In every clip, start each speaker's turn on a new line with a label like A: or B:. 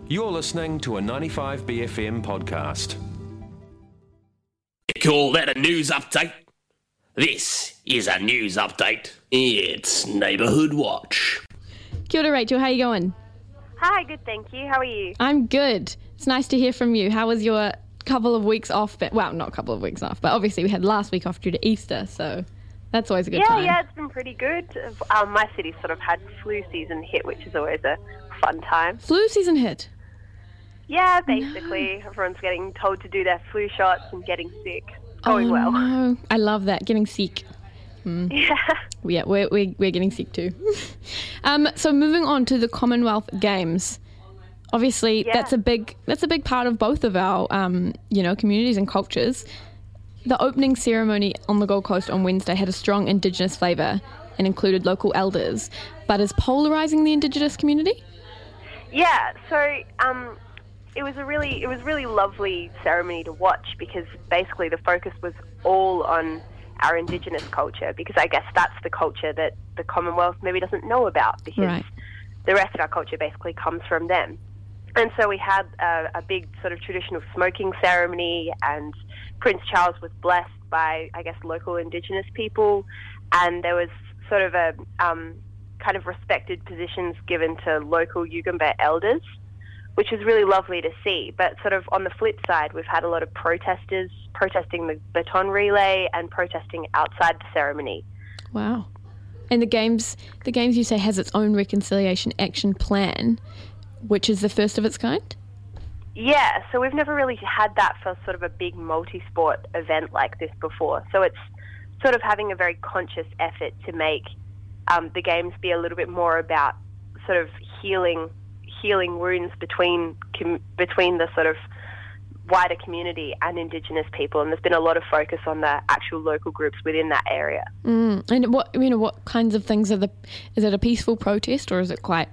A: You're listening to a 95BFM podcast.
B: Call that a news update? This is a news update. It's Neighbourhood Watch.
C: Kia ora, Rachel. How you going?
D: Hi, good, thank you. How are you?
C: I'm good. It's nice to hear from you. How was your couple of weeks off? Well, not a couple of weeks off, but obviously we had last week off due to Easter, so that's always a good time.
D: Yeah, it's been pretty good. My city sort of had flu season hit, which is always a fun time.
C: Flu season hit?
D: Yeah, basically. No. Everyone's getting told to do their flu shots and getting sick. Going well.
C: No. I love that, getting sick.
D: Yeah.
C: Yeah, we're getting sick too. So moving on to the Commonwealth Games. Obviously, that's a big part of both of our communities and cultures. The opening ceremony on the Gold Coast on Wednesday had a strong Indigenous flavour and included local elders, but is polarising the Indigenous community?
D: Yeah, so it was really lovely ceremony to watch because basically the focus was all on our Indigenous culture, because I guess that's the culture that the Commonwealth maybe doesn't know about, because the rest of our culture basically comes from them. And so we had a big sort of traditional smoking ceremony, and Prince Charles was blessed by, I guess, local Indigenous people, and there was sort of a kind of respected positions given to local Yugambeh elders, which is really lovely to see. But sort of on the flip side, we've had a lot of protesters protesting the baton relay and protesting outside the ceremony.
C: Wow. And the Games you say has its own reconciliation action plan, which is the first of its kind?
D: Yeah, so we've never really had that for sort of a big multi-sport event like this before. So it's sort of having a very conscious effort to make the Games be a little bit more about sort of healing wounds between the sort of wider community and Indigenous people, and there's been a lot of focus on the actual local groups within that area.
C: And what kinds of things is it a peaceful protest, or is it quite,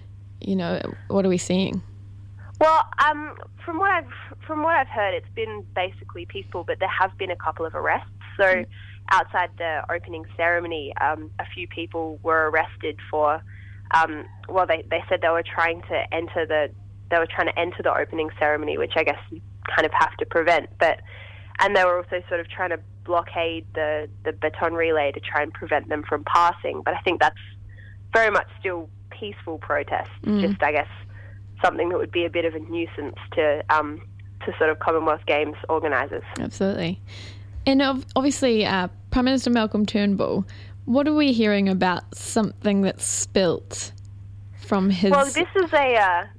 C: what are we seeing?
D: Well, from what I've heard, it's been basically peaceful, but there have been a couple of arrests. So outside the opening ceremony, a few people were arrested for. They said they were trying to enter the opening ceremony, which I guess you kind of have to prevent. And they were also sort of trying to blockade the baton relay to try and prevent them from passing. But I think that's very much still peaceful protest. Just, I guess, something that would be a bit of a nuisance to sort of Commonwealth Games organisers. Absolutely.
C: And obviously, Prime Minister Malcolm Turnbull, what are we hearing about something that's spilt from his...
D: Well, this is a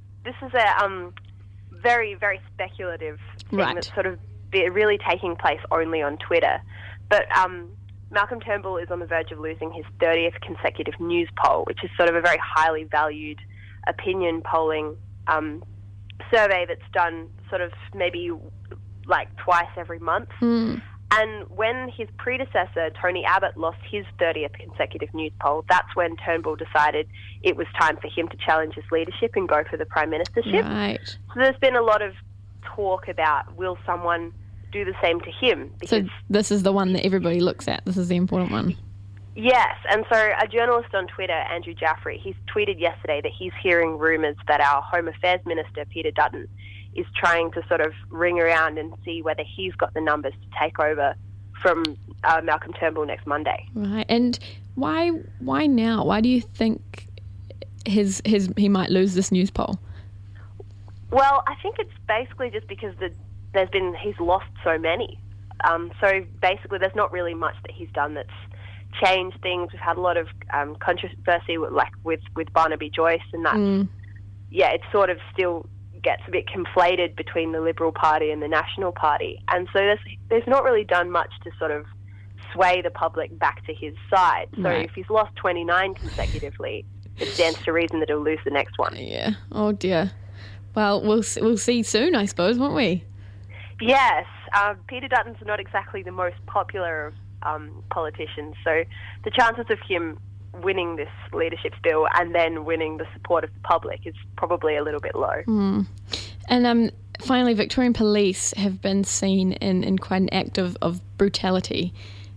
D: very, very speculative thing that's sort of really taking place only on Twitter. But Malcolm Turnbull is on the verge of losing his 30th consecutive news poll, which is sort of a very highly valued opinion polling survey that's done sort of maybe like twice every month. And when his predecessor, Tony Abbott, lost his 30th consecutive news poll, that's when Turnbull decided it was time for him to challenge his leadership and go for the Prime Ministership.
C: Right.
D: So there's been a lot of talk about, will someone do the same to him?
C: Because so this is the one that everybody looks at. This is the important one.
D: Yes, and so a journalist on Twitter, Andrew Jaffrey, he's tweeted yesterday that he's hearing rumours that our Home Affairs Minister, Peter Dutton, is trying to sort of ring around and see whether he's got the numbers to take over from Malcolm Turnbull next Monday.
C: Right, and why now? Why do you think he might lose this news poll?
D: Well, I think it's basically just because he's lost so many. So basically, there's not really much that he's done that's changed things. We've had a lot of controversy with Barnaby Joyce, and that. Yeah, it sort of still gets a bit conflated between the Liberal Party and the National Party, and so there's not really done much to sort of sway the public back to his side. So if he's lost 29 consecutively, it stands to reason that he'll lose the next one.
C: Yeah. Oh dear. Well, we'll see soon, I suppose, won't we?
D: Yes. Peter Dutton's not exactly the most popular of politicians, so the chances of him winning this leadership bill and then winning the support of the public is probably a little bit low.
C: And finally, Victorian police have been seen in quite an act of brutality.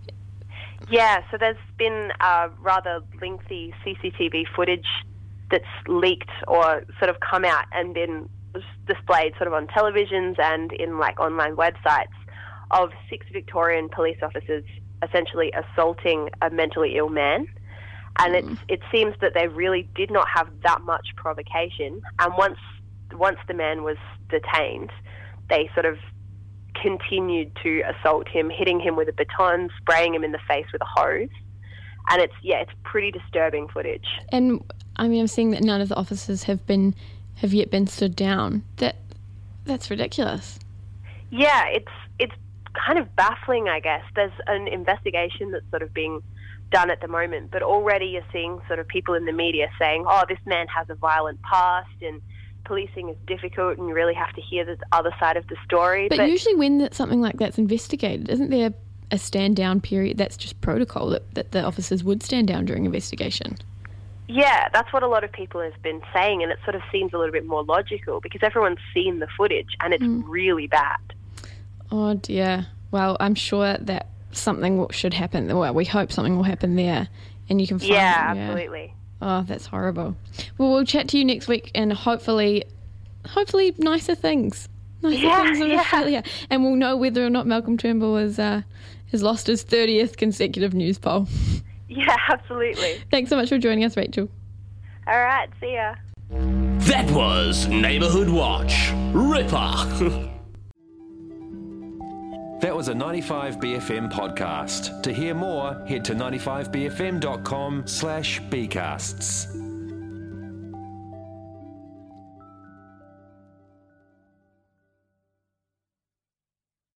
D: Yeah, so there's been rather lengthy CCTV footage that's leaked or sort of come out and been displayed sort of on televisions and in like online websites of 6 Victorian police officers essentially assaulting a mentally ill man. And it seems that they really did not have that much provocation. And once the man was detained, they sort of continued to assault him, hitting him with a baton, spraying him in the face with a hose. And it's pretty disturbing footage.
C: And I mean, I'm seeing that none of the officers have yet been stood down. That's ridiculous.
D: Yeah, it's kind of baffling, I guess. There's an investigation that's sort of being done at the moment, but already you're seeing sort of people in the media saying, oh, this man has a violent past and policing is difficult and you really have to hear the other side of the story.
C: But usually when something like that's investigated, isn't there a stand down period? That's just protocol that the officers would stand down during investigation.
D: Yeah, that's what a lot of people have been saying, and it sort of seems a little bit more logical because everyone's seen the footage and it's really bad.
C: Oh dear. Well, I'm sure that something should happen. Well, we hope something will happen there and you can find
D: absolutely.
C: Oh, that's horrible. Well, we'll chat to you next week and hopefully nicer things. Things in Australia. And we'll know whether or not Malcolm Turnbull has lost his 30th consecutive news poll.
D: Yeah, absolutely.
C: Thanks so much for joining us, Rachel.
D: All right, see ya.
B: That was Neighbourhood Watch. Ripper.
A: That was a 95BFM podcast. To hear more, head to 95bfm.com/bcasts.